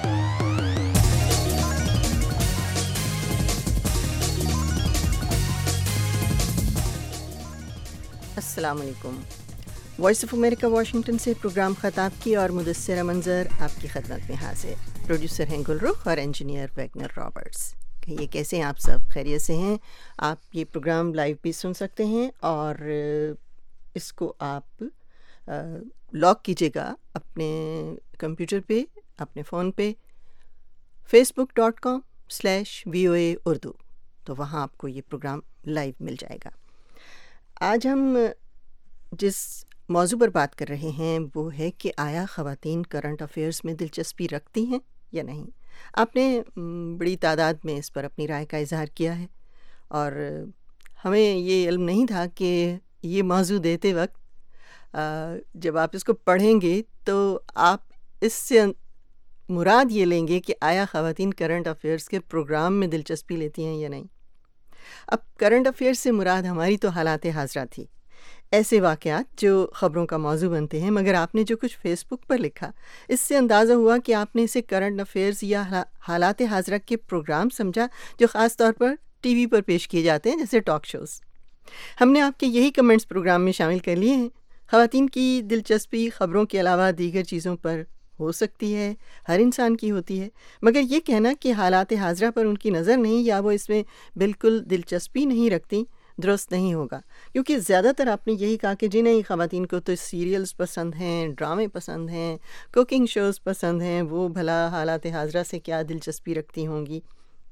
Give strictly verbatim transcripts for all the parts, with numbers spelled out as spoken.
السلام علیکم. Voice of America Washington سے پروگرام خطاب کی اور مدثرہ منظر آپ کی خدمت میں حاضر. پروڈیوسر ہیں گل رخ اور انجینئر ویگنر رابرٹس. کہیے کیسے ہیں آپ سب؟ خیریت سے ہیں؟ آپ یہ پروگرام لائیو بھی سن سکتے ہیں اور اس کو آپ لاگ کیجیے گا اپنے کمپیوٹر پہ، اپنے فون پہ، Facebook dot com slash V O A Urdu, تو وہاں آپ کو یہ پروگرام لائیو مل جائے گا. آج ہم جس موضوع پر بات کر رہے ہیں وہ ہے کہ آیا خواتین کرنٹ افیئرز میں دلچسپی رکھتی ہیں یا نہیں. آپ نے بڑی تعداد میں اس پر اپنی رائے کا اظہار کیا ہے اور ہمیں یہ علم نہیں تھا کہ یہ موضوع دیتے وقت جب آپ اس کو پڑھیں گے تو آپ اس سے مراد یہ لیں گے کہ آیا خواتین کرنٹ افیئرز کے پروگرام میں دلچسپی لیتی ہیں یا نہیں. اب کرنٹ افیئرز سے مراد ہماری تو حالات حاضرہ تھی، ایسے واقعات جو خبروں کا موضوع بنتے ہیں، مگر آپ نے جو کچھ فیس بک پر لکھا اس سے اندازہ ہوا کہ آپ نے اسے کرنٹ افیئرز یا حالات حاضرہ کے پروگرام سمجھا جو خاص طور پر ٹی وی پر پیش کیے جاتے ہیں جیسے ٹاک شوز. ہم نے آپ کے یہی کمنٹس پروگرام میں شامل کر لیے ہیں. خواتین کی دلچسپی خبروں کے علاوہ دیگر چیزوں پر ہو سکتی ہے، ہر انسان کی ہوتی ہے، مگر یہ کہنا کہ حالات حاضرہ پر ان کی نظر نہیں یا وہ اس میں بالکل دلچسپی نہیں رکھتی درست نہیں ہوگا. کیونکہ زیادہ تر آپ نے یہی کہا کہ جی نہیں، خواتین کو تو سیریلز پسند ہیں، ڈرامے پسند ہیں، کوکنگ شوز پسند ہیں، وہ بھلا حالات حاضرہ سے کیا دلچسپی رکھتی ہوں گی.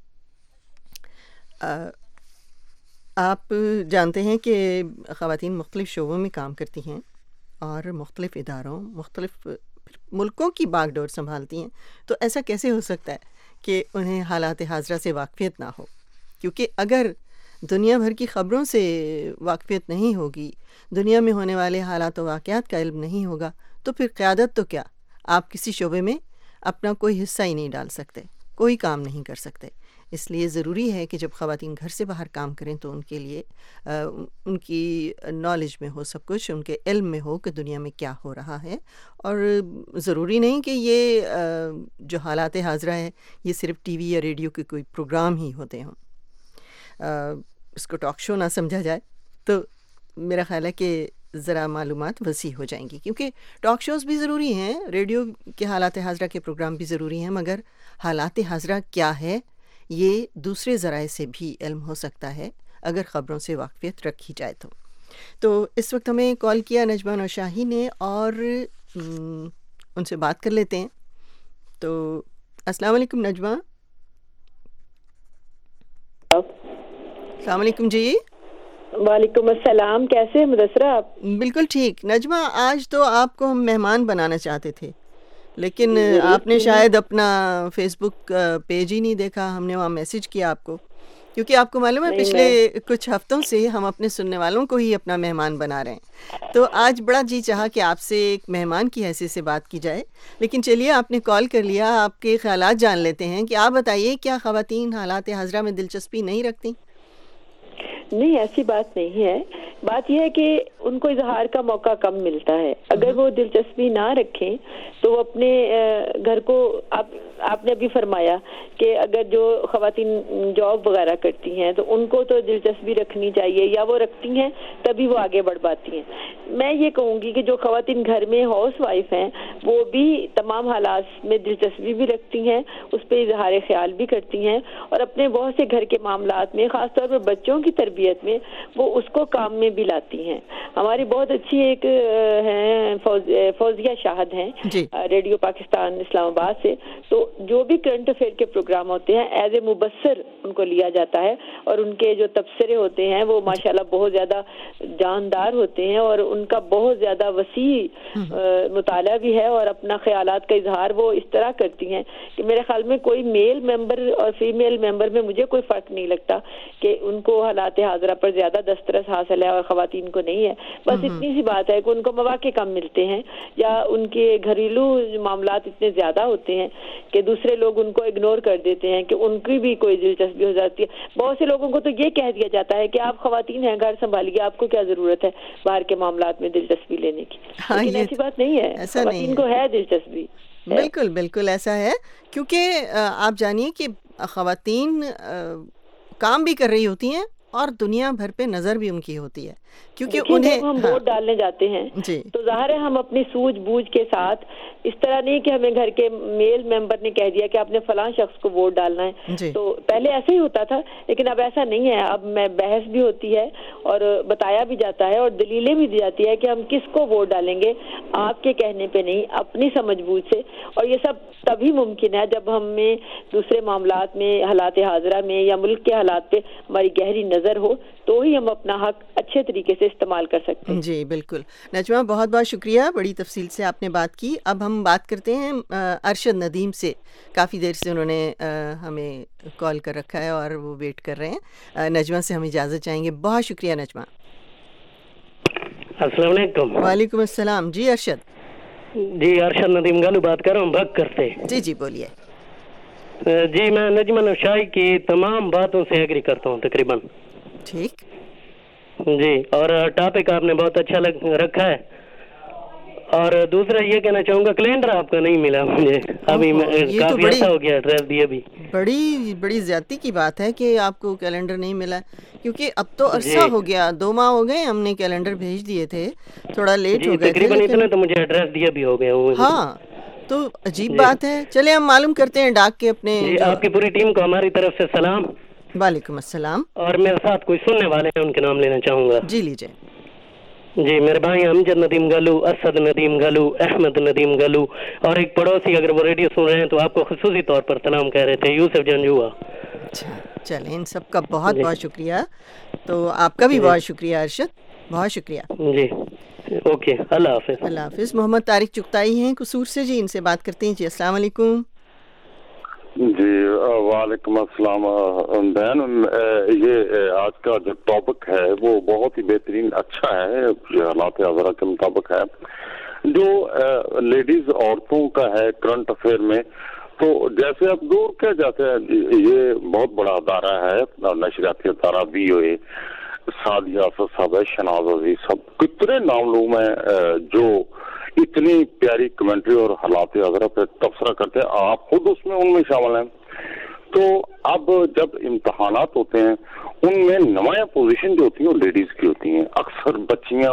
آپ جانتے ہیں کہ خواتین مختلف شعبوں میں کام کرتی ہیں اور مختلف اداروں، مختلف ملکوں کی باغ ڈور سنبھالتی ہیں، تو ایسا کیسے ہو سکتا ہے کہ انہیں حالات حاضرہ سے واقفیت نہ ہو؟ کیونکہ اگر دنیا بھر کی خبروں سے واقفیت نہیں ہوگی، دنیا میں ہونے والے حالات و واقعات کا علم نہیں ہوگا، تو پھر قیادت تو کیا، آپ کسی شعبے میں اپنا کوئی حصہ ہی نہیں ڈال سکتے، کوئی کام نہیں کر سکتے. اس لیے ضروری ہے کہ جب خواتین گھر سے باہر کام کریں تو ان کے لیے ان کی نالج میں ہو سب کچھ، ان کے علم میں ہو کہ دنیا میں کیا ہو رہا ہے. اور ضروری نہیں کہ یہ جو حالات حاضرہ ہے یہ صرف ٹی وی یا ریڈیو کے کوئی پروگرام ہی ہوتے ہوں، اس کو ٹاک شو نہ سمجھا جائے. تو میرا خیال ہے کہ ذرا معلومات وسیع ہو جائیں گی، کیونکہ ٹاک شوز بھی ضروری ہیں، ریڈیو کے حالات حاضرہ کے پروگرام بھی ضروری ہیں، مگر حالات حاضرہ کیا ہے یہ دوسرے ذرائع سے بھی علم ہو سکتا ہے اگر خبروں سے واقفیت رکھی جائے تو. تو اس وقت ہمیں کال کیا نجمہ نوشاہی نے اور ان سے بات کر لیتے ہیں. تو السلام علیکم نجمہ. السلام علیکم. جی وعلیکم السلام. کیسے ہیں مدثرہ آپ؟ بالکل ٹھیک. نجمہ آج تو آپ کو ہم مہمان بنانا چاہتے تھے، لیکن آپ نے شاید اپنا فیس بک پیج ہی نہیں دیکھا. ہم نے وہاں میسج کیا آپ کو، کیونکہ آپ کو معلوم ہے پچھلے کچھ ہفتوں سے ہم اپنے سننے والوں کو ہی اپنا مہمان بنا رہے ہیں. تو آج بڑا جی چاہا کہ آپ سے ایک مہمان کی حیثیت سے بات کی جائے. لیکن چلیے آپ نے کال کر لیا، آپ کے خیالات جان لیتے ہیں کہ آپ بتائیے کیا خواتین حالات حاضرہ میں دلچسپی نہیں رکھتی؟ نہیں، ایسی بات نہیں ہے. بات یہ ہے کہ ان کو اظہار کا موقع کم ملتا ہے. اگر وہ دلچسپی نہ رکھیں تو وہ اپنے گھر کو، آپ آپ نے ابھی فرمایا کہ اگر جو خواتین جاب وغیرہ کرتی ہیں تو ان کو تو دلچسپی رکھنی چاہیے، یا وہ رکھتی ہیں تبھی وہ آگے بڑھ پاتی ہیں. میں یہ کہوں گی کہ جو خواتین گھر میں ہاؤس وائف ہیں وہ بھی تمام حالات میں دلچسپی بھی رکھتی ہیں، اس پہ اظہار خیال بھی کرتی ہیں، اور اپنے بہت سے گھر کے معاملات میں، خاص طور پر بچوں کی تربیت میں، وہ اس کو کام میں بھی لاتی ہیں. ہماری بہت اچھی ایک ہیں فوزیہ شاہد ہیں جی. ریڈیو پاکستان اسلام آباد سے. تو جو بھی کرنٹ افیئر کے پروگرام ہوتے ہیں ایز اے مبصر ان کو لیا جاتا ہے، اور ان کے جو تبصرے ہوتے ہیں وہ ماشاءاللہ بہت زیادہ جاندار ہوتے ہیں، اور ان کا بہت زیادہ وسیع مطالعہ بھی ہے، اور اپنا خیالات کا اظہار وہ اس طرح کرتی ہیں کہ میرے خیال میں کوئی میل ممبر اور فیمیل ممبر میں مجھے کوئی فرق نہیں لگتا کہ ان کو حالات حاضرہ پر زیادہ دسترس حاصل ہے اور خواتین کو نہیں ہے. بس اتنی سی بات ہے کہ ان کو مواقع کم ملتے ہیں، یا ان کے گھریلو معاملات اتنے زیادہ ہوتے ہیں کہ دوسرے لوگ ان کو اگنور کر دیتے ہیں کہ ان کی بھی کوئی دلچسپی ہو جاتی ہے. بہت سے لوگوں کو تو یہ کہہ دیا جاتا ہے کہ آپ خواتین ہیں، گھر سنبھالیے، آپ کو کیا ضرورت ہے باہر کے معاملات میں دلچسپی لینے کی. لیکن ایسی بات نہیں ہے، خواتین کو ہے دلچسپی. بالکل بالکل ایسا ہے، کیونکہ آپ جانیے کہ خواتین کام بھی کر رہی ہوتی ہیں اور دنیا بھر پہ نظر بھی ان کی ہوتی ہے، کیونکہ انہیں جب ہم ووٹ ڈالنے جاتے ہیں تو ظاہر ہے ہم اپنی سوجھ بوجھ کے ساتھ، اس طرح نہیں کہ ہمیں گھر کے میل ممبر نے کہہ دیا کہ آپ نے فلاں شخص کو ووٹ ڈالنا ہے، تو پہلے ایسے ہی ہوتا تھا، لیکن اب ایسا نہیں ہے۔ اب میں بحث بھی ہوتی ہے اور بتایا بھی جاتا ہے اور دلیلیں بھی دی جاتی ہے کہ ہم کس کو ووٹ ڈالیں گے، آپ کے کہنے پہ نہیں، اپنی سمجھ بوجھ سے۔ اور یہ سب تبھی ممکن ہے جب ہمیں دوسرے معاملات میں، حالات حاضرہ میں یا ملک کے حالات پہ ہماری گہری نظر ہو، تو ہی ہم اپنا حق اچھے طریقے سے استعمال کر سکتے ہیں۔ جی بالکل نجمہ، بہت بہت شکریہ، بڑی تفصیل سے آپ نے بات کی۔ اب ہم بات کرتے ہیں ارشد ندیم سے، کافی دیر سے انہوں نے ہمیں کال کر رکھا ہے اور وہ ویٹ کر رہے ہیں۔ نجمہ سے ہم اجازت چاہیں گے۔ بہت شکریہ نجمہ۔ السلام علیکم۔ وعلیکم السلام۔ جی ارشد۔ جی ارشد ندیم گالو بات کر رہا ہوں بھگ کرتے۔ جی جی بولیے۔ جی میں نجمہ نوشائی کی تمام باتوں سے ایگری کرتا ہوں تقریباً۔ ٹھیک جی، اور ٹاپک آپ نے بہت اچھا رکھا ہے، اور دوسرا یہ کہنا چاہوں گا کیلنڈر آپ کا نہیں ملا مجھے ابھی، کافی عرصہ ہو گیا ایڈریس دیے بھی۔ بڑی بڑی زیادتی کی بات ہے کہ آپ کو کیلنڈر نہیں ملا، کیونکہ اب تو عرصہ ہو گیا، دو ماہ ہو گئے ہم نے کیلنڈر بھیج دیے تھے، تھوڑا لیٹ ہو گئے تقریباً اتنے تو مجھے ایڈریس دیا بھی ہو گیا۔ ہاں تو عجیب بات ہے۔ چلے ہم معلوم کرتے ہیں ڈاک کے اپنے۔ آپ کی پوری ٹیم کو ہماری طرف سے سلام۔ وعلیکم السلام۔ اور میرے ساتھ کوئی سننے والے ہیں ان کے نام لینا چاہوں گا۔ جی لیجیے۔ جی میرے بھائی امجد ندیم گالو، اسد ندیم گالو، احمد ندیم گالو، اور ایک پڑوسی اگر وہ ریڈیو سن رہے ہیں تو آپ کو خصوصی طور پر سلام کہہ رہے تھے، یوسف جنجوا۔ اچھا چلیں، ان سب کا بہت بہت شکریہ۔ تو آپ کا بھی بہت شکریہ ارشد، بہت شکریہ۔ جی اوکے، اللہ حافظ۔ اللہ حافظ۔ محمد طارق چغتائی ہیں قصور سے، جی ان سے بات کرتے ہیں۔ جی السلام علیکم۔ جی وعلیکم السلام بہن، یہ آج کا جو ٹاپک ہے وہ بہت ہی بہترین اچھا ہے، یہ حالات حاضرہ کے مطابق ہے، جو لیڈیز عورتوں کا ہے کرنٹ افیئر میں۔ تو جیسے اب دور کیا جاتے ہیں، یہ بہت بڑا ادارہ ہے نشریاتی ادارہ، وی او اے، سعدیہ اسد صاحب ہے، شناز عزیز صاحب، کتنے نام لوگ ہیں جو اتنی پیاری کمنٹری اور حالات حاضرہ پہ تبصرہ کرتے ہیں، آپ خود اس میں ان میں شامل ہیں۔ تو اب جب امتحانات ہوتے ہیں ان میں نمایاں پوزیشن جو ہوتی ہیں وہ لیڈیز کی ہوتی ہیں، اکثر بچیاں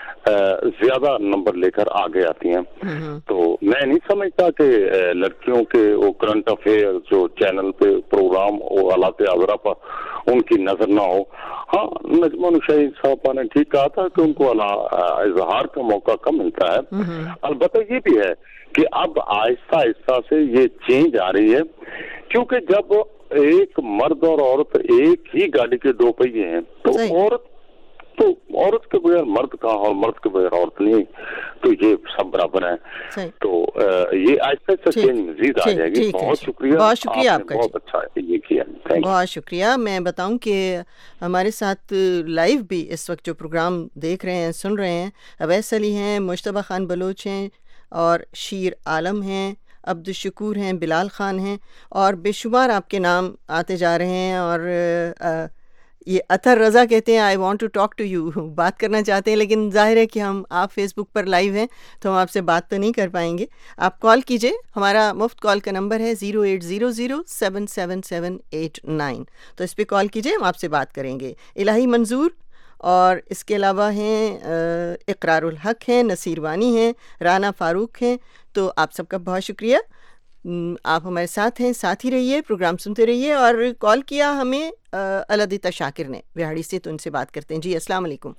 زیادہ نمبر لے کر آگے آتی ہیں۔ تو میں نہیں سمجھتا کہ لڑکیوں کے وہ کرنٹ افیئر جو چینل پہ پروگرام وہ حالات حاضرہ پر ان کی نظر نہ ہو۔ ہاں نجمہ نوشائی صاحبہ نے ٹھیک کہا تھا کہ ان کو اظہار کا موقع کم ملتا ہے، البتہ یہ بھی ہے کہ اب آہستہ آہستہ سے یہ چینج آ رہی ہے، کیونکہ جب ایک مرد اور عورت ایک ہی گاڑی کے دو پہیے ہیں تو عورت تو عورت کے بغیر مرد کہاں اور مرد کے بغیر عورت نہیں، تو یہ سب برابر ہیں۔ تو یہ آہستہ آہستہ چینج مزید آ جائے گی۔ بہت شکریہ، بہت شکریہ آپ کا، بہت اچھا یہ کیا، بہت شکریہ۔ میں بتاؤں کہ ہمارے ساتھ لائیو بھی اس وقت جو پروگرام دیکھ رہے ہیں، سن رہے ہیں، اویس علی ہیں، مشتبہ خان بلوچ ہیں، اور شیر عالم ہیں، عبد الشکور ہیں، بلال خان ہیں، اور بے شمار آپ کے نام آتے جا رہے ہیں۔ اور یہ اطہر رضا کہتے ہیں I want to talk to you, بات کرنا چاہتے ہیں، لیکن ظاہر ہے کہ ہم آپ فیس بک پر لائیو ہیں تو ہم آپ سے بات تو نہیں کر پائیں گے۔ آپ کال کیجئے، ہمارا مفت کال کا نمبر ہے zero eight zero zero seven seven seven eight nine, تو اس پہ کال کیجئے، ہم آپ سے بات کریں گے۔ الہی منظور اور اس کے علاوہ ہیں اقرار الحق ہیں، نصیر وانی ہیں، رانا فاروق ہیں، تو آپ سب کا بہت شکریہ، آپ ہمارے ساتھ ہیں، ساتھ ہی رہیے، پروگرام سنتے رہیے۔ اور کال کیا ہمیں الادیتا شاکر نے وہاڑی سے، تو ان سے بات کرتے ہیں۔ جی السلام علیکم۔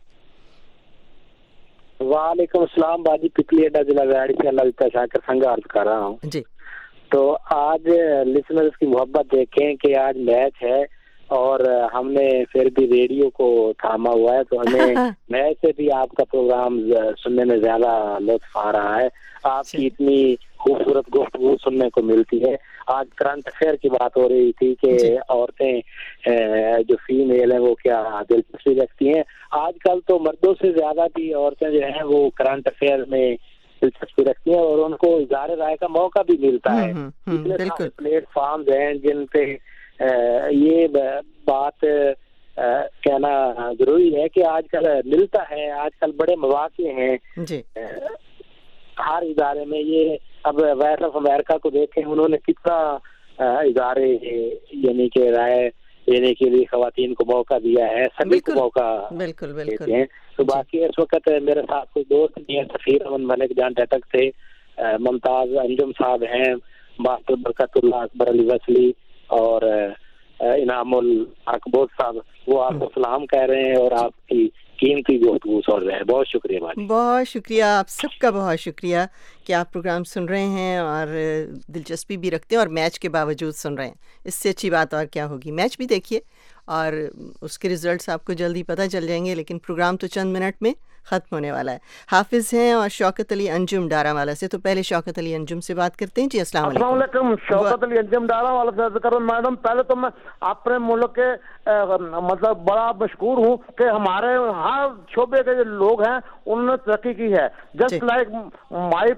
وعلیکم السلام باجی، پکلی اڈا ضلع وہاڑی سے الادیتا شاکر سنگ عرض کر رہا ہوں۔ جی تو آج لسنرز کی محبت دیکھیں کہ آج میچ ہے اور ہم نے پھر بھی ریڈیو کو تھاما ہوا ہے، تو ہمیں میچ سے بھی آپ کا پروگرام سننے میں زیادہ لطف آ رہا ہے۔ آپ کی اتنی خوبصورت گفتگو سننے کو ملتی ہے۔ آج کرنٹ افیئر کی بات ہو رہی تھی کہ عورتیں جو فیمیل ہیں وہ کیا دلچسپی رکھتی ہیں۔ آج کل تو مردوں سے زیادہ بھی عورتیں جو ہیں وہ کرنٹ افیئر میں دلچسپی رکھتی ہیں اور ان کو اظہار رائے کا موقع بھی ملتا ہے۔ اتنے پلیٹ فارمز ہیں جن پہ یہ بات کہنا ضروری ہے کہ آج کل ملتا ہے، آج کل بڑے مواقع ہیں ہر ادارے میں۔ یہ اب وائس آف امریکہ کو دیکھیں، انہوں نے کتنا ادارے یعنی کہ رائے دینے کے لیے خواتین کو موقع دیا ہے، سبھی کو موقع بالکل بالکل دیتے ہیں. تو باقی اس وقت میرے ساتھ کوئی دوست بھی ہیں، سفیر امن ملک جان ٹیٹک سے، ممتاز انجم صاحب ہیں، ماسٹر برکت اللہ، اکبر علی وسلی اور انعام الحق بوس صاحب، وہ آپ کو سلام کہہ رہے ہیں اور آپ کی قیمتی گفتگو سن رہے ہیں. بہت شکریہ بھائی. بہت شکریہ، آپ سب کا بہت شکریہ کہ آپ پروگرام سن رہے ہیں اور دلچسپی بھی رکھتے ہیں اور میچ کے باوجود سن رہے ہیں. اس سے اچھی بات اور کیا ہوگی. میچ بھی دیکھیے اور اس کے ریزلٹس آپ کو جلدی پتہ چل جائیں گے، لیکن پروگرام تو چند منٹ میں ختم ہونے والا ہے. حافظ ہیں اور شوکت علی انجم ڈارا والا سے. تو پہلے شوکت علی انجم سے بات کرتے ہیں. جی السلام علیکم. السلام علیکم. شوکت علی انجم ڈارا والا سے عرض کروں میڈم، پہلے تو میں اپنے ملک کے مطلب بڑا مشکور ہوں کہ ہمارے ہر شعبے کے جو لوگ ہیں انہوں نے ترقی کی ہے. جسٹ لائک مائی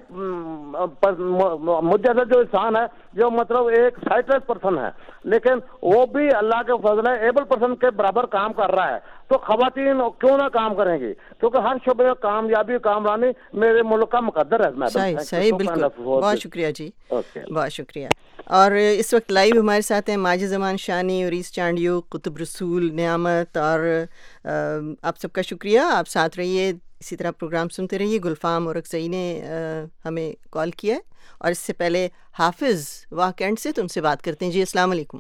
مجھ جیسا جو انسان ہے جو مطلب ایک سائٹلیس پرسن ہے، لیکن وہ بھی اللہ کے فضل ہے ایبل پرسن کے برابر کام کر رہا ہے. تو خواتین کیوں نہ کام کریں گی، کیونکہ ہر شعبے میں کامیابی کامرانی میرے ملک کا مقدر ہے. صحیح صحیح بالکل. بہت شکریہ جی، بہت شکریہ. اور اس وقت لائیو ہمارے ساتھ ہیں ماجد زمان شانی، اوریس چانڈیو، قطب رسول، نعمت، اور آپ سب کا شکریہ. آپ ساتھ رہیے، اسی طرح پروگرام سنتے رہیے. گلفام اور رقصئی نے ہمیں کال کیا ہے اور اس سے پہلے حافظ واہ کینٹ سے، تو ان سے بات کرتے ہیں. جی السلام علیکم.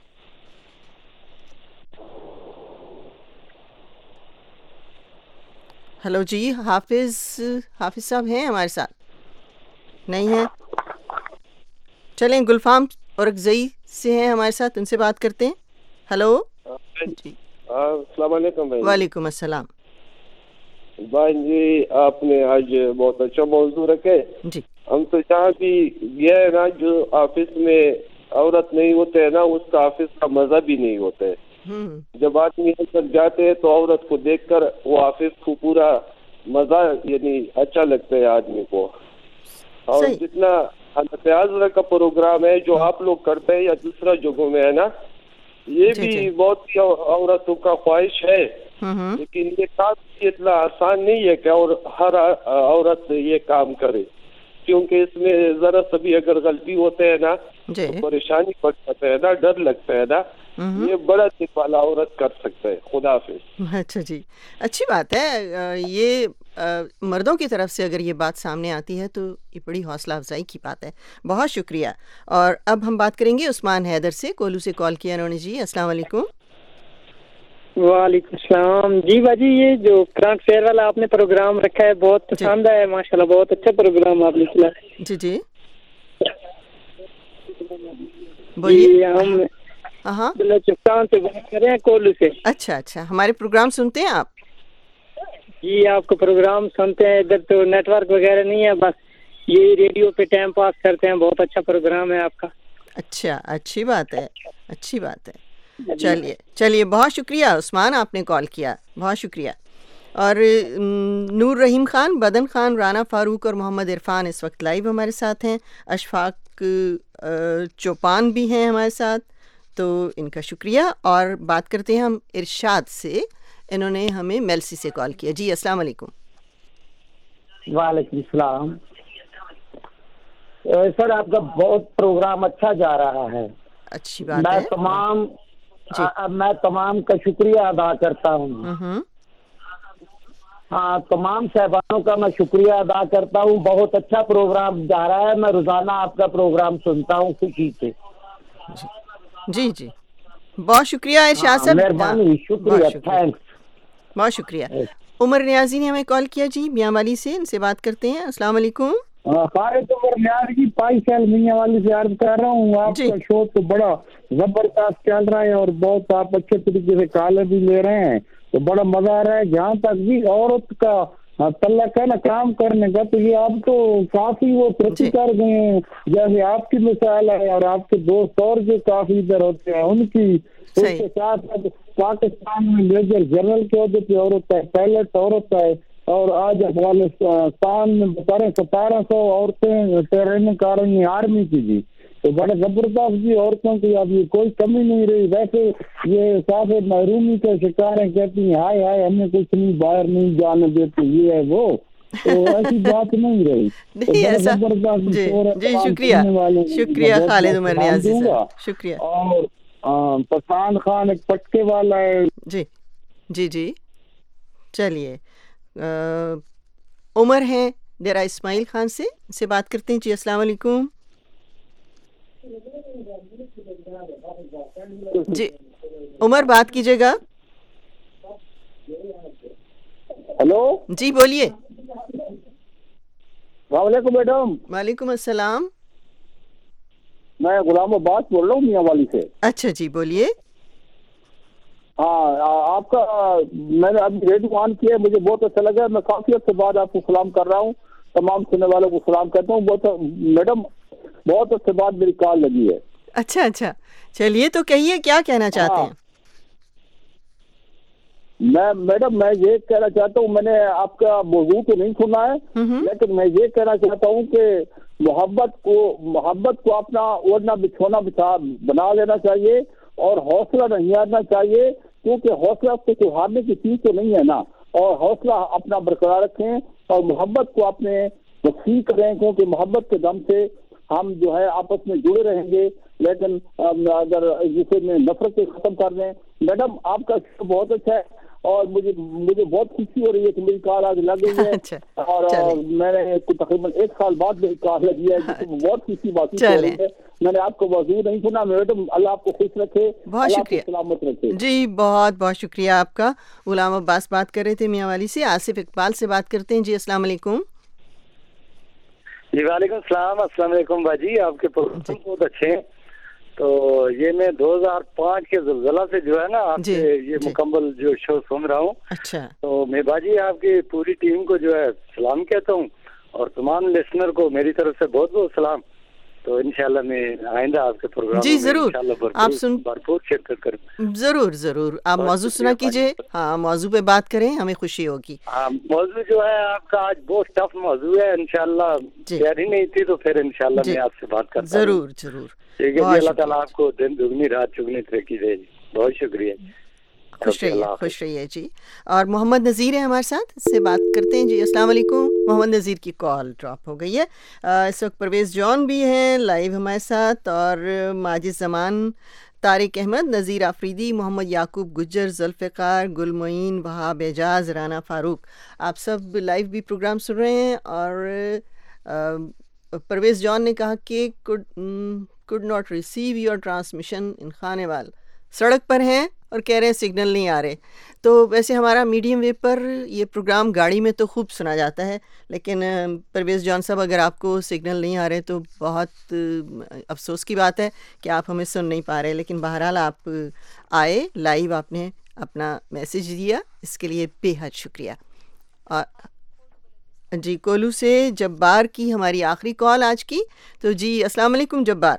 ہلو جی، حافظ حافظ صاحب ہیں ہمارے ساتھ؟ نہیں ہیں. چلیں گلفام اور رقصئی سے ہیں ہمارے ساتھ، ان سے بات کرتے ہیں. ہلو جی السلام علیکم بھائی. وعلیکم السلام. بھائی جی آپ نے آج بہت اچھا موضوع رکھے. جی ہم تو جہاں بھی یہ ہے نا، جو آفس میں عورت نہیں ہوتے ہے نا، اس کا آفس کا مزہ بھی نہیں ہوتا ہے. جب آدمی اندر جاتے ہیں تو عورت کو دیکھ کر وہ آفس کو پورا مزہ یعنی اچھا لگتا ہے آدمی کو. اور جتنا حضرت کا پروگرام ہے جو آپ لوگ کرتے ہیں یا دوسرا جگہوں میں ہے نا، یہ بھی بہت سی عورتوں کا خواہش ہے، لیکن یہ کام اتنا آسان نہیں ہے کہ اور ہر عورت یہ کام کرے، کیونکہ اس میں ذرا سا بھی اگر غلطی ہوتے ہے نا تو پریشانی پڑ جاتا ہے نا، ڈر لگتا ہے نا. یہ بڑا دل والا عورت کر سکتا ہے. خدا حافظ. اچھا جی، اچھی بات ہے. یہ مردوں کی طرف سے اگر یہ بات سامنے آتی ہے تو یہ بڑی حوصلہ افزائی کی بات ہے. بہت شکریہ. اور اب ہم بات کریں گے عثمان حیدر سے. کولو سے کال کیا انہوں نے. جی السلام علیکم. وعلیکم السلام. جی باجی، یہ جو کرنٹ فیئر والا آپ نے پروگرام رکھا ہے بہت پسند ہے، ماشاء اللہ بہت اچھا پروگرام آپ نے چلایا. جی جی بولیے. ہم ہاں چپتان سے بات کر رہے ہیں، کولو سے. اچھا اچھا، ہمارے پروگرام سنتے ہیں آپ؟ جی آپ کو پروگرام سنتے ہیں. ادھر تو نیٹ ورک وغیرہ نہیں ہے، بس یہی ریڈیو پہ ٹائم پاس کرتے ہیں. بہت اچھا پروگرام ہے آپ کا. اچھا، اچھی بات ہے، اچھی بات ہے. چلیے چلیے بہت شکریہ عثمان، آپ نے کال کیا، بہت شکریہ. اور نور رحیم خان، بدن خان، رانا فاروق اور محمد عرفان اس وقت لائیو ہمارے ساتھ ہیں. اشفاق چوپان بھی ہیں ہمارے ساتھ، تو ان کا شکریہ. اور بات کرتے ہیں ہم ارشاد سے. انہوں نے ہمیں میلسی سے کال کیا. جی السلام علیکم. وعلیکم السلام. سر آپ کا بہت پروگرام اچھا جا رہا ہے. اچھی بات میں ہے. تمام میں تمام کا شکریہ ادا کرتا ہوں. ہاں تمام صاحبانوں کا میں شکریہ ادا کرتا ہوں. بہت اچھا پروگرام جا رہا ہے. میں روزانہ آپ کا پروگرام سنتا ہوں خوشی سے. جی جی بہت شکریہ ارشاد صاحب. مہربانی، شکریہ، تھینکس. بہت شکریہ. عمر نیازی نے ہمیں کال کیا جی میاں والی سے. ان سے بات کرتے ہیں. السلام علیکم. خالد عمر نیازی پائی سیل میاں والی سے عرض کر رہا ہوں. آپ کا شو تو بڑا زبردست چل رہا ہے اور بہت آپ اچھے طریقے سے کالر بھی لے رہے ہیں، تو بڑا مزہ آ رہا ہے. جہاں تک بھی عورت کا تعلق ہے نا کام کرنے کا، تو یہ آپ تو کافی وہ ترقی کر گئے ہیں. جیسے آپ کی مثال ہے اور آپ کے دوست اور جو کافی ادھر ہوتے ہیں ان کی، اس کے ساتھ پاکستان میں میجر جنرل کے عہدے پہ عورت ہے، پائلٹ عورت ہے، اور آج افغانستان میں بتا رہے ستارہ سو عورتیں ٹریننگ کر رہی ہیں آرمی کی. جی تو بڑے زبردست جی عورتوں کی اب یہ کوئی کمی نہیں رہی. ویسے یہ کافی محرومی کا شکار ہیں، کہتی ہیں ہائے ہائے ہمیں کچھ نہیں، باہر نہیں جانے دیتے، یہ ہے وہ. تو ایسی بات نہیں رہی. نہیں ایسا. جی جی شکریہ شکریہ خالد عمر نیازی صاحب, شکریہ. اور پٹھان خان ایک پٹکے والا ہے. جی جی جی چلیے عمر ہیں ڈیرہ اسماعیل خان سے سے بات کرتے ہیں. جی السلام علیکم. جی عمر بات کیجیے گا. ہلو جی بولیے. السلام علیکم میڈم. وعلیکم السلام. میں غلام عباس بول رہا ہوں میاں والی سے. اچھا جی بولیے. ہاں آپ کا میں نے ابھی ریڈیو آن کیا, مجھے بہت اچھا لگا. میں کافی عرصے بعد آپ کو سلام کر رہا ہوں, تمام سننے والوں کو سلام کرتا ہوں. بہت میڈم بہت عرصے بعد میری کال لگی ہے. اچھا اچھا چلیے تو کہیے کیا کہنا چاہتے ہیں. میں میڈم میں یہ کہنا چاہتا ہوں, میں نے آپ کا موضوع تو نہیں سنا ہے, لیکن میں یہ کہنا چاہتا ہوں کہ محبت کو محبت کو اپنا اوڑھنا بچھونا بچھا بنا لینا چاہیے, اور حوصلہ نہیں ہارنا چاہیے, کیونکہ حوصلہ سے کوئی ہارنے کی چیز تو نہیں ہے نا. اور حوصلہ اپنا برقرار رکھیں اور محبت کو اپنے وسیع کریں, کیونکہ محبت کے دم سے ہم جو ہے آپس میں جڑے رہیں گے. لیکن اگر جسے میں نفرت سے ختم کر دیں. میڈم آپ کا شو بہت اچھا ہے, اور مجھے مجھے بہت خوشی ہو رہی ہے کہ میری کال آج لگ گئی ہے. اور میں نے تقریباً ایک سال بعد میری کال لگی ہے, جس میں بہت خوشی محسوس ہو رہی ہے. میں نے آپ کو موضوع نہیں سنا. میڈم اللہ آپ کو خوش رکھے, بہت شکریہ, سلامت رکھے. جی بہت بہت شکریہ آپ کا. غلام عباس بات کر رہے تھے میاں والی سے. آصف اقبال سے بات کرتے ہیں. جی السلام علیکم. جی وعلیکم السلام. السلام علیکم باجی, آپ کے پروگرام بہت اچھے ہیں. تو یہ میں دو ہزار پانچ کے زلزلہ سے جو ہے نا آپ جی, سے یہ جی. مکمل جو شو سن رہا ہوں. اچھا تو میں باجی آپ کی پوری ٹیم کو جو ہے سلام کہتا ہوں, اور تمام لسنر کو میری طرف سے بہت بہت سلام. تو انشاءاللہ میں آئندہ آپ کے پروگرام جی ضرور آپ سن بھرپور شرکت کروں. ضرور ضرور آپ موضوع سنا کیجیے. ہاں موضوع پہ بات کریں, ہمیں خوشی ہوگی. ہاں موضوع جو ہے آپ کا آج بہت ٹف موضوع ہے. انشاءاللہ تیاری نہیں تھی تو پھر انشاءاللہ میں آپ سے بات کرتا ہوں. ضرور ضرور. ٹھیک ہے جی, اللہ تعالیٰ آپ کو دن دگنی رات چگنی ترقی دے. بہت شکریہ. خوش رہیے خوش رہیے جی. اور محمد نذیر ہیں ہمارے ساتھ, اس سے بات کرتے ہیں. جی السلام علیکم. محمد نذیر کی کال ڈراپ ہو گئی ہے. اس وقت پرویز جان بھی ہیں لائیو ہمارے ساتھ, اور ماجد زمان, طارق احمد, نذیر آفریدی, محمد یعقوب گجر, ذوالفقار, گل معین, وہاب اعجاز, رانا فاروق. آپ سب لائیو بھی پروگرام سن رہے ہیں. اور پرویز جان نے کہا کہ could, could not receive your transmission in Khanewal. سڑک پر ہیں اور کہہ رہے ہیں سگنل نہیں آ رہے. تو ویسے ہمارا میڈیم ویو پر یہ پروگرام گاڑی میں تو خوب سنا جاتا ہے, لیکن پرویز جان صاحب اگر آپ کو سگنل نہیں آ رہے تو بہت افسوس کی بات ہے کہ آپ ہمیں سن نہیں پا رہے. لیکن بہرحال آپ آئے لائیو, آپ نے اپنا میسیج دیا, اس کے لیے بے حد شکریہ. جی کولو سے جبار کی ہماری آخری کال آج کی. تو جی السلام علیکم جبار.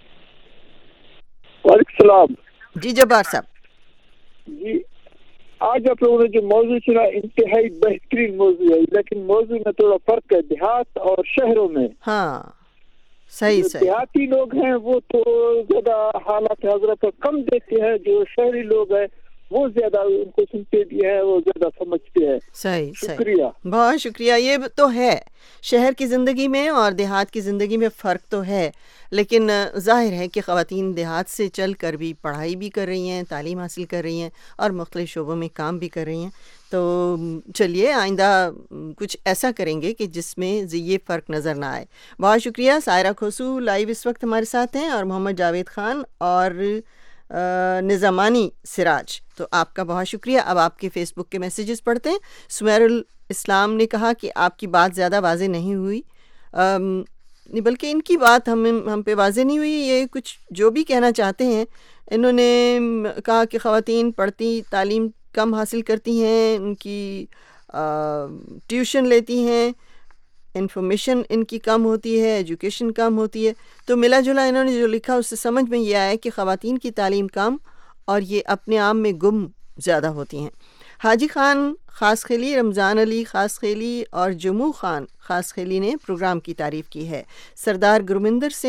وعلیکم السلام. جی جبار صاحب. جی آج آپ لوگوں نے جو موضوع چنا انتہائی بہترین موضوع ہے, لیکن موضوع میں تھوڑا فرق ہے دیہات اور شہروں میں. ہاں صحیح صحیح. دیہاتی لوگ ہیں وہ تو زیادہ حالات حضرت کم دیکھتے ہیں, جو شہری لوگ ہیں وہ زیادہ ان کو سنتے بھی ہیں, وہ زیادہ سمجھتے ہیں. صحیح شکریہ, بہت شکریہ. یہ تو ہے شہر کی زندگی میں اور دیہات کی زندگی میں فرق تو ہے, لیکن ظاہر ہے کہ خواتین دیہات سے چل کر بھی پڑھائی بھی کر رہی ہیں, تعلیم حاصل کر رہی ہیں, اور مختلف شعبوں میں کام بھی کر رہی ہیں. تو چلیے آئندہ کچھ ایسا کریں گے کہ جس میں یہ فرق نظر نہ آئے. بہت شکریہ. سائرہ کھوسو لائیو اس وقت ہمارے ساتھ ہیں, اور محمد جاوید خان اور نظامانی سراج. تو آپ کا بہت شکریہ. اب آپ کے فیس بک کے میسیجز پڑھتے ہیں. سمیر الاسلام نے کہا کہ آپ کی بات زیادہ واضح نہیں ہوئی, نہیں بلکہ ان کی بات ہم ہم پہ واضح نہیں ہوئی. یہ کچھ جو بھی کہنا چاہتے ہیں, انہوں نے کہا کہ خواتین پڑھتی تعلیم کم حاصل کرتی ہیں, ان کی ٹیوشن لیتی ہیں, انفارمیشن ان کی کم ہوتی ہے, ایجوکیشن کم ہوتی ہے. تو ملا جلا انہوں نے جو لکھا اس سے سمجھ میں یہ آیا کہ خواتین کی تعلیم کم اور یہ اپنے آپ میں گم زیادہ ہوتی ہیں. حاجی خان خاص خیلی, رمضان علی خاص خیلی اور جموں خان خاص خیلی نے پروگرام کی تعریف کی ہے. سردار گرمندر سنگھ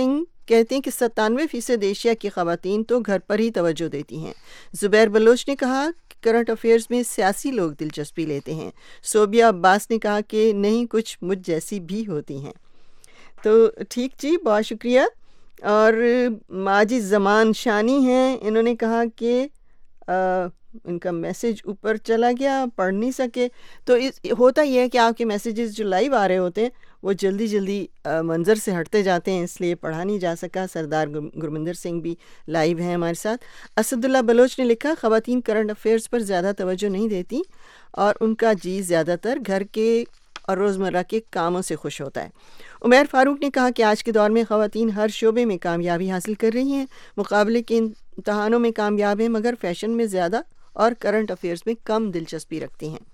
کہتے ہیں کہ ستانوے فیصد ایشیا کی خواتین تو گھر پر ہی توجہ دیتی ہیں۔ زبیر بلوچ نے کہا کہ کرنٹ افیئرز میں سیاسی لوگ دلچسپی لیتے ہیں۔ صوبیہ عباس نے کہا کہ نہیں، کچھ مجھ جیسی بھی ہوتی ہیں۔ تو ٹھیک جی، بہت شکریہ۔ اور ماجد زمان شانی ہیں، انہوں نے کہا کہ آ, ان کا میسیج اوپر چلا گیا، پڑھ نہیں سکے۔ تو اس ہوتا یہ ہے کہ آپ کے میسیجز جو لائیو آ رہے ہوتے ہیں وہ جلدی جلدی منظر سے ہٹتے جاتے ہیں، اس لیے پڑھا نہیں جا سکا۔ سردار گرمندر سنگھ بھی لائیو ہیں ہمارے ساتھ۔ اسد اللہ بلوچ نے لکھا خواتین کرنٹ افیئرز پر زیادہ توجہ نہیں دیتی اور ان کا جی زیادہ تر گھر کے اور روزمرہ کے کاموں سے خوش ہوتا ہے۔ عمیر فاروق نے کہا کہ آج کے دور میں خواتین ہر شعبے میں کامیابی حاصل کر رہی ہیں، مقابلے کے امتحانوں میں کامیاب ہیں، مگر فیشن میں زیادہ اور کرنٹ افیئرز میں کم دلچسپی رکھتی ہیں۔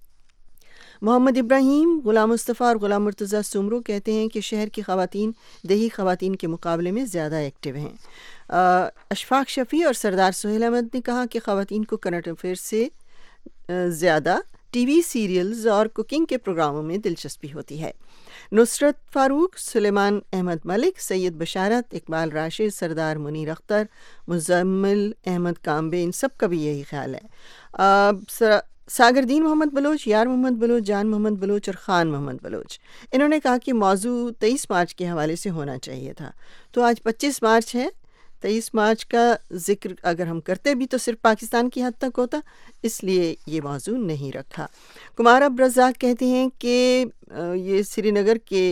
محمد ابراہیم، غلام مصطفیٰ اور غلام مرتضیٰ سمرو کہتے ہیں کہ شہر کی خواتین دیہی خواتین کے مقابلے میں زیادہ ایکٹیو ہیں۔ اشفاق شفیع اور سردار سہیل احمد نے کہا کہ خواتین کو کرنٹ افیئرز سے زیادہ ٹی وی سیریلز اور کوکنگ کے پروگراموں میں دلچسپی ہوتی ہے۔ نصرت فاروق، سلیمان احمد ملک، سید بشارت، اقبال راشد، سردار منیر اختر، مزمل احمد کامبے، ان سب کا بھی یہی خیال ہے۔ ساگر دین محمد بلوچ، یار محمد بلوچ، جان محمد بلوچ اور خان محمد بلوچ، انہوں نے کہا کہ موضوع تیئیس مارچ کے حوالے سے ہونا چاہیے تھا، تو آج پچیس مارچ ہے، تیئیس مارچ کا ذکر اگر ہم کرتے بھی تو صرف پاکستان کی حد تک ہوتا، اس لیے یہ موضوع نہیں رکھا۔ کمار عبد الرزاق کہتے ہیں کہ یہ سری نگر کے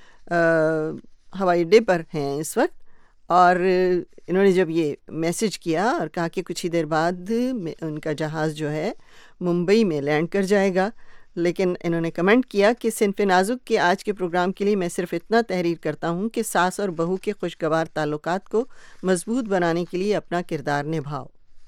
ہوائی اڈے پر ہیں اس وقت، اور انہوں نے جب یہ میسج کیا اور کہا کہ کچھ ہی دیر بعد ان کا جہاز جو ہے ممبئی میں لینڈ کر جائے گا، لیکن انہوں نے کمنٹ کیا کہ صنف نازک کے آج کے پروگرام کے لیے میں صرف اتنا تحریر کرتا ہوں کہ ساس اور بہو کے خوشگوار تعلقات کو مضبوط بنانے کے لیے اپنا کردار نبھاؤ۔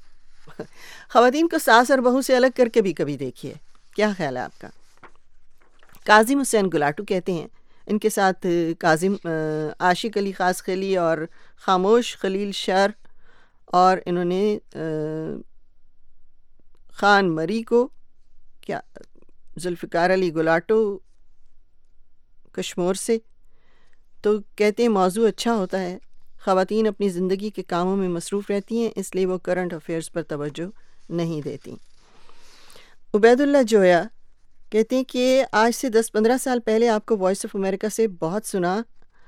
خواتین کو ساس اور بہو سے الگ کر کے بھی کبھی دیکھیے، کیا خیال ہے آپ کا؟ کاظم حسین گلاٹو کہتے ہیں، ان کے ساتھ کاظم عاشق علی خاص خلی اور خاموش خلیل شر، اور انہوں نے خان مری کو، کیا ذوالفقار علی گلاٹو کشمور سے، تو کہتے ہیں موضوع اچھا ہوتا ہے، خواتین اپنی زندگی کے کاموں میں مصروف رہتی ہیں، اس لیے وہ کرنٹ افیئرز پر توجہ نہیں دیتی۔ عبید اللہ جویا کہتے ہیں کہ آج سے دس پندرہ سال پہلے آپ کو وائس آف امریکہ سے بہت سنا،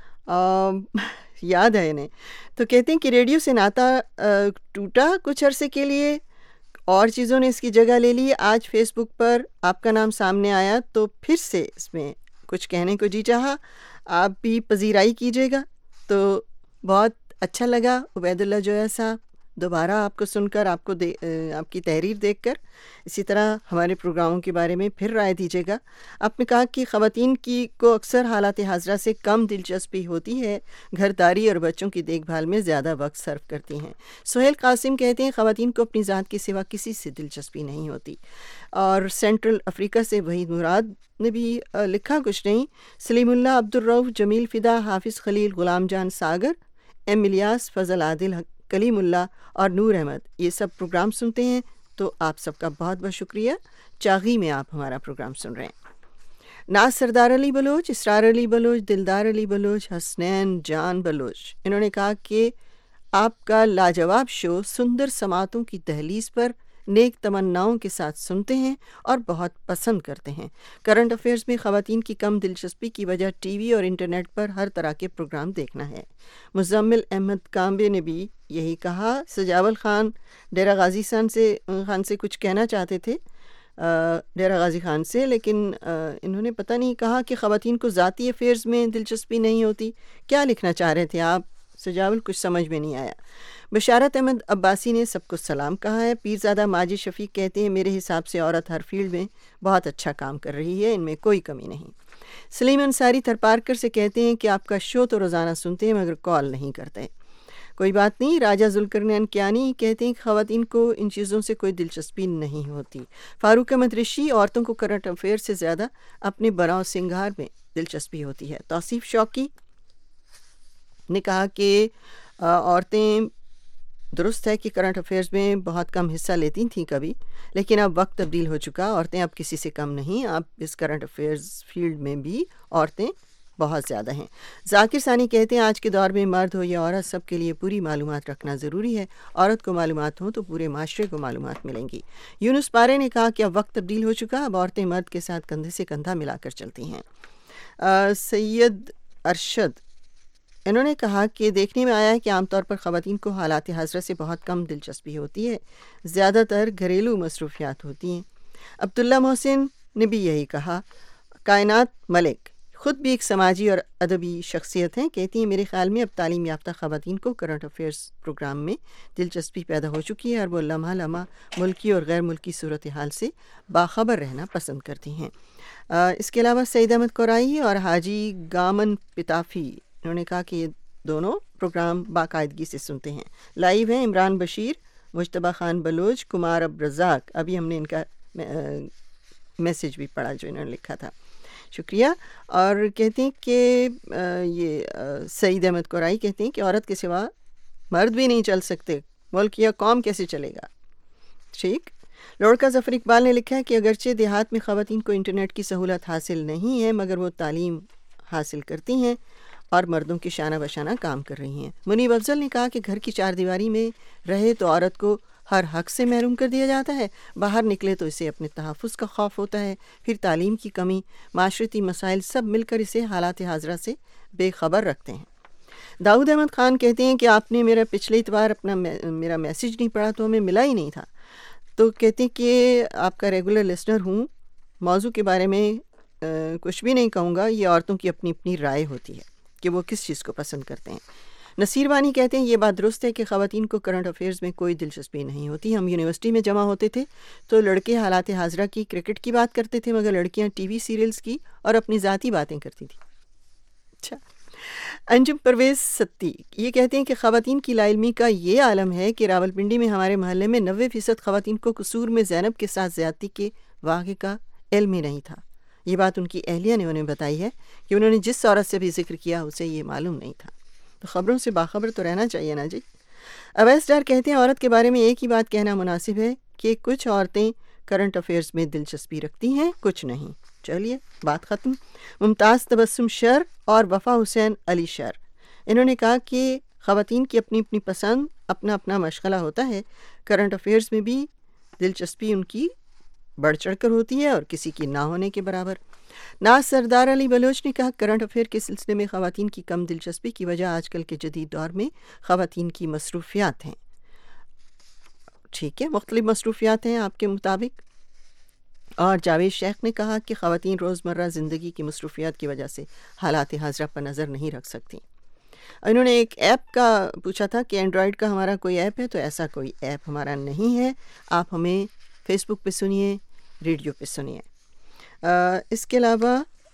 آ, یاد ہے انہیں، تو کہتے ہیں کہ ریڈیو سے ناتا ٹوٹا کچھ عرصے کے لیے اور چیزوں نے اس کی جگہ لے لی، آج فیس بک پر آپ کا نام سامنے آیا تو پھر سے اس میں کچھ کہنے کو جی چاہا، آپ بھی پذیرائی کیجیے گا۔ تو بہت اچھا لگا عبید اللہ جویا صاحب، دوبارہ آپ کو سن کر، آپ کو دے آپ کی تحریر دیکھ کر، اسی طرح ہمارے پروگراموں کے بارے میں پھر رائے دیجیے گا۔ آپ نے کہا کہ خواتین کی کو اکثر حالات حاضرہ سے کم دلچسپی ہوتی ہے، گھرداری اور بچوں کی دیکھ بھال میں زیادہ وقت صرف کرتی ہیں۔ سہیل قاسم کہتے ہیں خواتین کو اپنی ذات کے سوا کسی سے دلچسپی نہیں ہوتی۔ اور سینٹرل افریقہ سے وحید مراد نے بھی لکھا کچھ نہیں۔ سلیم اللہ، عبد الرؤف، جمیل فدا، حافظ خلیل، غلام جان ساگر، ایم الیاس، فضل عادل، کلیم اللہ اور نور احمد یہ سب پروگرام سنتے ہیں، تو آپ سب کا بہت بہت شکریہ۔ چاغی میں آپ ہمارا پروگرام سن رہے ہیں۔ ناز سردار علی بلوچ، اسرار علی بلوچ، دلدار علی بلوچ، حسنین جان بلوچ، انہوں نے کہا کہ آپ کا لاجواب شو سندر سماعتوں کی دہلیز پر نیک تمناؤں کے ساتھ سنتے ہیں اور بہت پسند کرتے ہیں۔ کرنٹ افیئرز میں خواتین کی کم دلچسپی کی وجہ ٹی وی اور انٹرنیٹ پر ہر طرح کے پروگرام دیکھنا ہے۔ مزمل احمد کامبے نے بھی یہی کہا۔ سجاول خان ڈیرہ غازی خان سے خان سے کچھ کہنا چاہتے تھے، ڈیرہ غازی خان سے، لیکن انہوں نے پتہ نہیں کہا کہ خواتین کو ذاتی افیئرز میں دلچسپی نہیں ہوتی۔ کیا لکھنا چاہ رہے تھے آپ سجاول؟ کچھ سمجھ میں نہیں آیا۔ بشارت احمد عباسی نے سب کو سلام کہا ہے۔ پیرزادہ ماجد شفیق کہتے ہیں میرے حساب سے عورت ہر فیلڈ میں بہت اچھا کام کر رہی ہے، ان میں کوئی کمی نہیں۔ سلیم انصاری تھرپارکر سے کہتے ہیں کہ آپ کا شو تو روزانہ سنتے ہیں مگر کال نہیں کرتے۔ کوئی بات نہیں۔ راجہ ذوالقرنین کیانی کہتے ہیں کہ خواتین کو ان چیزوں سے کوئی دلچسپی نہیں ہوتی۔ فاروق احمد رشی، عورتوں کو کرنٹ افیئر سے زیادہ اپنے براؤ سنگھار میں دلچسپی ہوتی ہے۔ توصیف شوقی نے کہا کہ عورتیں درست ہے کہ کرنٹ افیئرز میں بہت کم حصہ لیتی تھیں کبھی، لیکن اب وقت تبدیل ہو چکا، عورتیں اب کسی سے کم نہیں، اب اس کرنٹ افیئرز فیلڈ میں بھی عورتیں بہت زیادہ ہیں۔ ذاکر ثانی کہتے ہیں آج کے دور میں مرد ہو یا عورت سب کے لیے پوری معلومات رکھنا ضروری ہے، عورت کو معلومات ہوں تو پورے معاشرے کو معلومات ملیں گی۔ یونس پارے نے کہا کہ اب وقت تبدیل ہو چکا، اب عورتیں مرد کے ساتھ کندھے سے کندھا ملا کر چلتی ہیں۔ سید ارشد انہوں نے کہا کہ دیکھنے میں آیا ہے کہ عام طور پر خواتین کو حالات حاضرہ سے بہت کم دلچسپی ہوتی ہے، زیادہ تر گھریلو مصروفیات ہوتی ہیں۔ عبداللہ محسن نے بھی یہی کہا۔ کائنات ملک خود بھی ایک سماجی اور ادبی شخصیت ہیں، کہتی ہیں میرے خیال میں اب تعلیم یافتہ خواتین کو کرنٹ افیئرز پروگرام میں دلچسپی پیدا ہو چکی ہے اور وہ لمحہ لمحہ ملکی اور غیر ملکی صورتحال سے باخبر رہنا پسند کرتی ہیں۔ اس کے علاوہ سعید احمد کورائی اور حاجی گامن پتافی انہوں نے کہا کہ یہ دونوں پروگرام باقاعدگی سے سنتے ہیں، لائیو ہیں۔ عمران بشیر، مجتبیٰ خان بلوچ، کمار عبد الرزاق، ابھی ہم نے ان کا میسج بھی پڑھا جو انہوں نے لکھا تھا، شکریہ۔ اور کہتے ہیں کہ یہ سعید احمد کورائی کہتے ہیں کہ عورت کے سوا مرد بھی نہیں چل سکتے، ملک یا قوم کیسے چلے گا۔ ٹھیک۔ لڑکا ظفر اقبال نے لکھا ہے کہ اگرچہ دیہات میں خواتین کو انٹرنیٹ کی سہولت حاصل نہیں ہے مگر وہ تعلیم حاصل کرتی ہیں اور مردوں کی شانہ بشانہ کام کر رہی ہیں۔ منیب افضل نے کہا کہ گھر کی چار دیواری میں رہے تو عورت کو ہر حق سے محروم کر دیا جاتا ہے، باہر نکلے تو اسے اپنے تحفظ کا خوف ہوتا ہے، پھر تعلیم کی کمی، معاشرتی مسائل سب مل کر اسے حالات حاضرہ سے بے خبر رکھتے ہیں۔ داؤد احمد خان کہتے ہیں کہ آپ نے میرا پچھلے اتوار اپنا میرا میسج نہیں پڑھا تو ہمیں ملا ہی نہیں تھا، تو کہتے ہیں کہ آپ کا ریگولر لسنر ہوں، موضوع کے بارے میں کچھ بھی نہیں کہوں گا، یہ عورتوں کی اپنی اپنی رائے ہوتی ہے کہ وہ کس چیز کو پسند کرتے ہیں۔ نصیر وانی کہتے ہیں یہ بات درست ہے کہ خواتین کو کرنٹ افیئرز میں کوئی دلچسپی نہیں ہوتی۔ ہم یونیورسٹی میں جمع ہوتے تھے تو لڑکے حالات حاضرہ کی، کرکٹ کی بات کرتے تھے مگر لڑکیاں ٹی وی سیریلز کی اور اپنی ذاتی باتیں کرتی تھیں۔ اچھا۔ انجم پرویز ستی یہ کہتے ہیں کہ خواتین کی لا علمی کا یہ عالم ہے کہ راولپنڈی میں ہمارے محلے میں نوے فیصد خواتین کو قصور میں زینب کے ساتھ زیادتی کے واقعے کا علم ہی نہیں تھا۔ یہ بات ان کی اہلیہ نے انہیں بتائی ہے کہ انہوں نے جس عورت سے بھی ذکر کیا اسے یہ معلوم نہیں تھا۔ تو خبروں سے باخبر تو رہنا چاہیے نا جی۔ اویس ڈار کہتے ہیں عورت کے بارے میں ایک ہی بات کہنا مناسب ہے کہ کچھ عورتیں کرنٹ افیئرز میں دلچسپی رکھتی ہیں، کچھ نہیں۔ چلیے بات ختم۔ ممتاز تبسم شر اور وفا حسین علی شر انہوں نے کہا کہ خواتین کی اپنی اپنی پسند، اپنا اپنا مشغلہ ہوتا ہے، کرنٹ افیئرز میں بھی دلچسپی ان کی بڑھ چڑھ کر ہوتی ہے اور کسی کی نہ ہونے کے برابر۔ ناز سردار علی بلوچ نے کہا کرنٹ افیئر کے سلسلے میں خواتین کی کم دلچسپی کی وجہ آج کل کے جدید دور میں خواتین کی مصروفیات ہیں۔ ٹھیک ہے، مختلف مصروفیات ہیں آپ کے مطابق۔ اور جاوید شیخ نے کہا کہ خواتین روزمرہ زندگی کی مصروفیات کی وجہ سے حالات حاضرہ پر نظر نہیں رکھ سکتی۔ انہوں نے ایک ایپ کا پوچھا تھا کہ اینڈرائڈ کا ہمارا کوئی ایپ ہے، تو ایسا کوئی ایپ ہمارا نہیں ہے، آپ ہمیں فیس بک پہ سنیے، ریڈیو پہ سنیے۔ اس کے علاوہ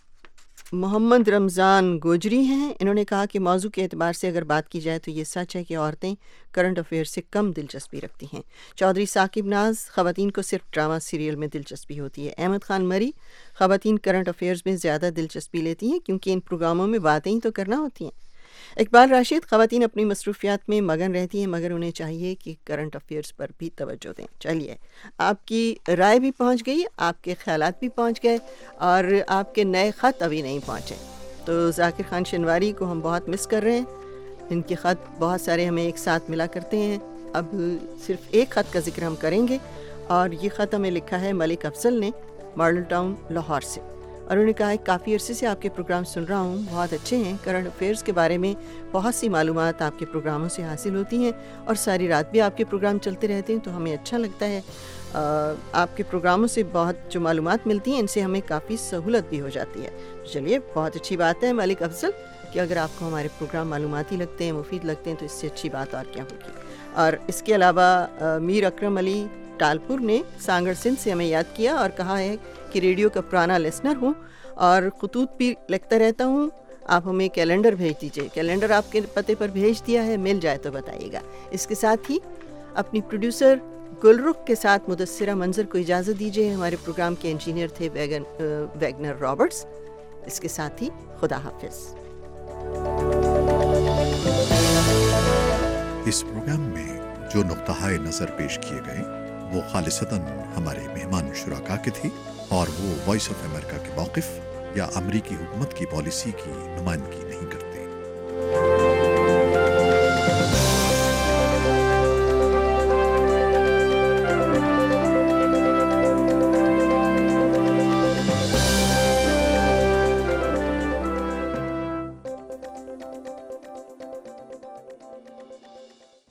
محمد رمضان گوجری ہیں، انہوں نے کہا کہ موضوع کے اعتبار سے اگر بات کی جائے تو یہ سچ ہے کہ عورتیں کرنٹ افیئر سے کم دلچسپی رکھتی ہیں۔ چودھری ثاقب ناز خواتین کو صرف ڈرامہ سیریل میں دلچسپی ہوتی ہے۔ احمد خان مری خواتین کرنٹ افیئرز میں زیادہ دلچسپی لیتی ہیں کیونکہ ان پروگراموں میں باتیں ہی تو کرنا ہوتی ہیں۔ اقبال راشد خواتین اپنی مصروفیات میں مگن رہتی ہیں مگر انہیں چاہیے کہ کرنٹ افیئرز پر بھی توجہ دیں۔ چلیے آپ کی رائے بھی پہنچ گئی، آپ کے خیالات بھی پہنچ گئے اور آپ کے نئے خط ابھی نہیں پہنچے، تو ذاکر خان شنواری کو ہم بہت مس کر رہے ہیں، ان کے خط بہت سارے ہمیں ایک ساتھ ملا کرتے ہیں۔ اب صرف ایک خط کا ذکر ہم کریں گے اور یہ خط ہمیں لکھا ہے ملک افضل نے ماڈل ٹاؤن لاہور سے، اور انہوں نے کہا ہے کافی عرصے سے آپ کے پروگرام سن رہا ہوں، بہت اچھے ہیں، کرنٹ افیئرز کے بارے میں بہت سی معلومات آپ کے پروگراموں سے حاصل ہوتی ہیں اور ساری رات بھی آپ کے پروگرام چلتے رہتے ہیں تو ہمیں اچھا لگتا ہے۔ آپ کے پروگراموں سے بہت جو معلومات ملتی ہیں ان سے ہمیں کافی سہولت بھی ہو جاتی ہے۔ چلیے بہت اچھی بات ہے ملک افضل کہ اگر آپ کو ہمارے پروگرام معلوماتی لگتے ہیں، مفید لگتے ہیں تو اس سے اچھی بات اور کیا ہوگی۔ اور اس کے علاوہ میر اکرم علی ٹالپور نے سانگڑ سندھ سے ہمیں یاد کیا اور کہا ہے کہ ریڈیو کا پرانا لسنر ہوں اور خطوط بھی لکھتا رہتا ہوں، آپ ہمیں کیلنڈر بھیج دیجیے۔ کیلنڈر آپ کے پتے پر بھیج دیا ہے، مل جائے تو بتائیے گا۔ اس کے ساتھ ہی اپنی پروڈیوسر گل رخ کے ساتھ مدثرہ منظر کو اجازت دیجیے۔ ہمارے پروگرام کے انجینئر تھے ویگن ویگنر رابرٹس۔ اس کے ساتھ ہی خدا حافظ۔ اس پروگرام میں جو نقطہ نظر پیش کیے گئے وہ خالصتاً ہمارے مہمان شرکا کے تھے اور وہ وائس آف امریکہ کے موقف یا امریکی حکومت کی پالیسی کی نمائندگی نہیں کرتے۔